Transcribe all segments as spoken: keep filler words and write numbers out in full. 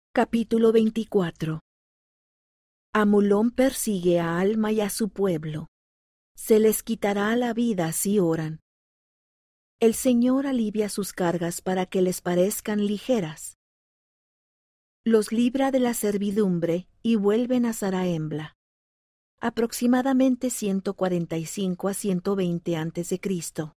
Capítulo veinticuatro. Amulón persigue a Alma y a su pueblo. Se les quitará la vida si oran. El Señor alivia sus cargas para que les parezcan ligeras. Los libra de la servidumbre y vuelven a Zarahemla. Aproximadamente ciento cuarenta y cinco a ciento veinte antes de Cristo.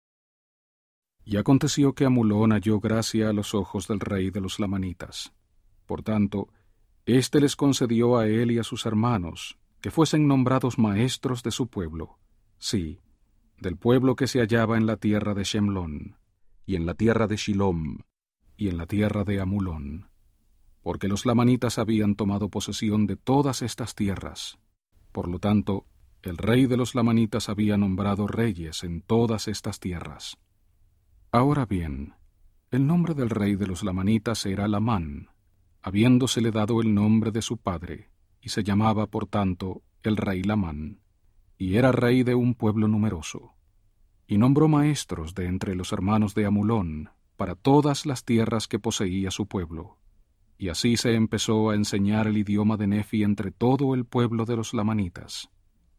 Y aconteció que Amulón halló gracia a los ojos del rey de los lamanitas. Por tanto, éste les concedió a él y a sus hermanos que fuesen nombrados maestros de su pueblo, sí, del pueblo que se hallaba en la tierra de Shemlón, y en la tierra de Shilom, y en la tierra de Amulón, porque los lamanitas habían tomado posesión de todas estas tierras. Por lo tanto, el rey de los lamanitas había nombrado reyes en todas estas tierras. Ahora bien, el nombre del rey de los lamanitas era Lamán, habiéndosele dado el nombre de su padre, y se llamaba, por tanto, el rey Lamán, y era rey de un pueblo numeroso. Y nombró maestros de entre los hermanos de Amulón, para todas las tierras que poseía su pueblo. Y así se empezó a enseñar el idioma de Nefi entre todo el pueblo de los lamanitas.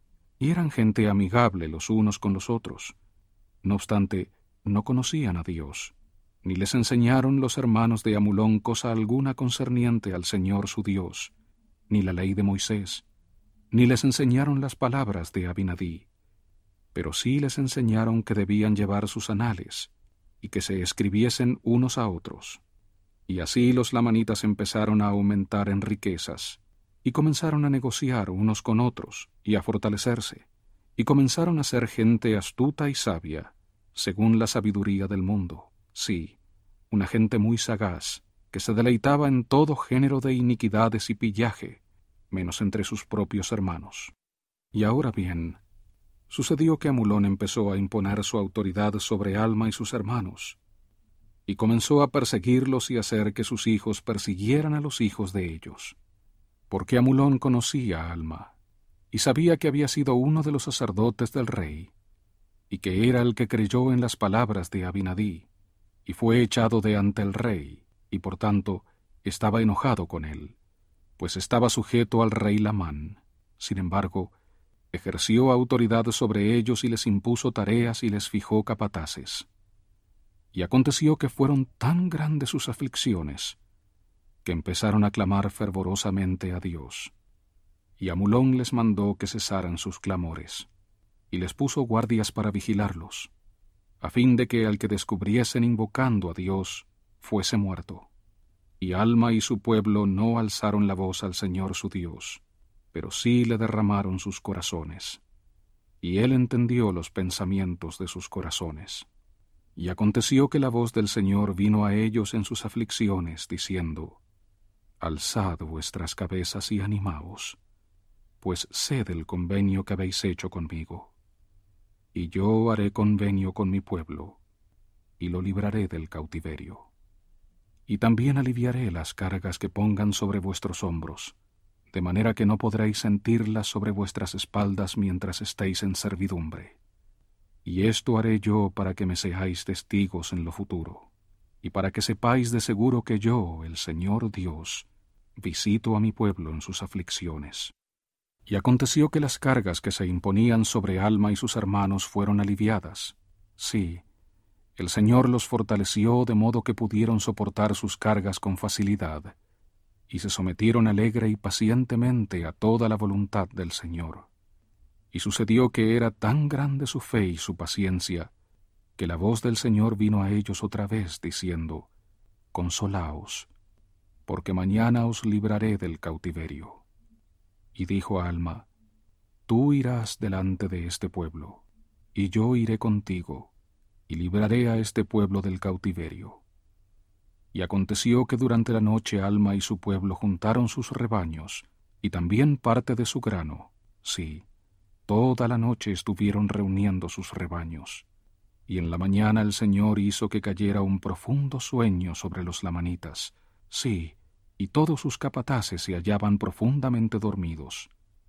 Y eran gente amigable los unos con los otros. No obstante, no conocían a Dios, ni les enseñaron los hermanos de Amulón cosa alguna concerniente al Señor su Dios, ni la ley de Moisés, ni les enseñaron las palabras de Abinadí, pero sí les enseñaron que debían llevar sus anales, y que se escribiesen unos a otros. Y así los lamanitas empezaron a aumentar en riquezas, y comenzaron a negociar unos con otros, y a fortalecerse, y comenzaron a ser gente astuta y sabia, según la sabiduría del mundo. Sí, una gente muy sagaz, que se deleitaba en todo género de iniquidades y pillaje, menos entre sus propios hermanos. Y ahora bien, sucedió que Amulón empezó a imponer su autoridad sobre Alma y sus hermanos, y comenzó a perseguirlos y a hacer que sus hijos persiguieran a los hijos de ellos. Porque Amulón conocía a Alma, y sabía que había sido uno de los sacerdotes del rey, y que era el que creyó en las palabras de Abinadí, y fue echado de ante el rey, y por tanto estaba enojado con él, pues estaba sujeto al rey Lamán. Sin embargo, ejerció autoridad sobre ellos y les impuso tareas y les fijó capataces. Y aconteció que fueron tan grandes sus aflicciones, que empezaron a clamar fervorosamente a Dios. Y Amulón les mandó que cesaran sus clamores, y les puso guardias para vigilarlos, a fin de que al que descubriesen invocando a Dios fuese muerto. Y Alma y su pueblo no alzaron la voz al Señor su Dios, pero sí le derramaron sus corazones. Y él entendió los pensamientos de sus corazones. Y aconteció que la voz del Señor vino a ellos en sus aflicciones, diciendo: Alzad vuestras cabezas y animaos, pues sé del convenio que habéis hecho conmigo. Y yo haré convenio con mi pueblo, y lo libraré del cautiverio. Y también aliviaré las cargas que pongan sobre vuestros hombros, de manera que no podréis sentirlas sobre vuestras espaldas mientras estéis en servidumbre. Y esto haré yo para que me seáis testigos en lo futuro, y para que sepáis de seguro que yo, el Señor Dios, visito a mi pueblo en sus aflicciones. Y aconteció que las cargas que se imponían sobre Alma y sus hermanos fueron aliviadas. Sí, el Señor los fortaleció de modo que pudieron soportar sus cargas con facilidad, y se sometieron alegre y pacientemente a toda la voluntad del Señor. Y sucedió que era tan grande su fe y su paciencia, que la voz del Señor vino a ellos otra vez, diciendo: Consolaos, porque mañana os libraré del cautiverio. Y dijo a Alma: Tú irás delante de este pueblo, y yo iré contigo, y libraré a este pueblo del cautiverio. Y aconteció que durante la noche Alma y su pueblo juntaron sus rebaños, y también parte de su grano. Sí, toda la noche estuvieron reuniendo sus rebaños. Y en la mañana el Señor hizo que cayera un profundo sueño sobre los lamanitas. Sí, y todos sus capataces se hallaban profundamente dormidos.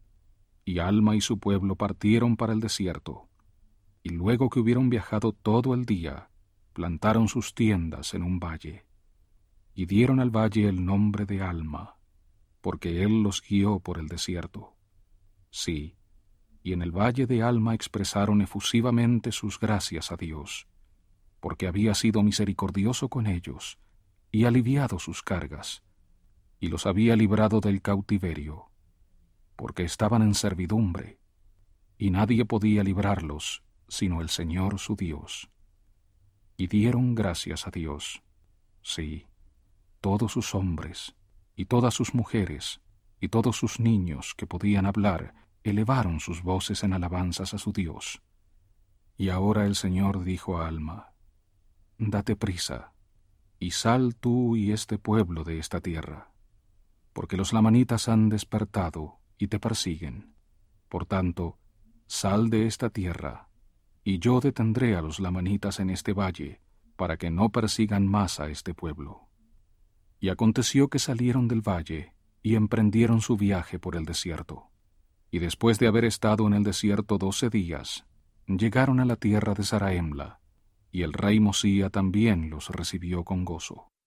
Y Alma y su pueblo partieron para el desierto, y luego que hubieron viajado todo el día, plantaron sus tiendas en un valle. y dieron al valle el nombre de Alma, porque él los guió por el desierto. Sí, y en el valle de Alma expresaron efusivamente sus gracias a Dios, porque había sido misericordioso con ellos, y aliviado sus cargas, y los había librado del cautiverio, porque estaban en servidumbre, y nadie podía librarlos, sino el Señor su Dios. Y dieron gracias a Dios, sí, todos sus hombres, y todas sus mujeres, y todos sus niños que podían hablar, elevaron sus voces en alabanzas a su Dios. Y ahora el Señor dijo a Alma: Date prisa, y sal tú y este pueblo de esta tierra, porque los lamanitas han despertado y te persiguen. Por tanto, sal de esta tierra, y yo detendré a los lamanitas en este valle, para que no persigan más a este pueblo. Y aconteció que salieron del valle, y emprendieron su viaje por el desierto. Y después de haber estado en el desierto doce días, llegaron a la tierra de Zaraemla, y el rey Mosía también los recibió con gozo.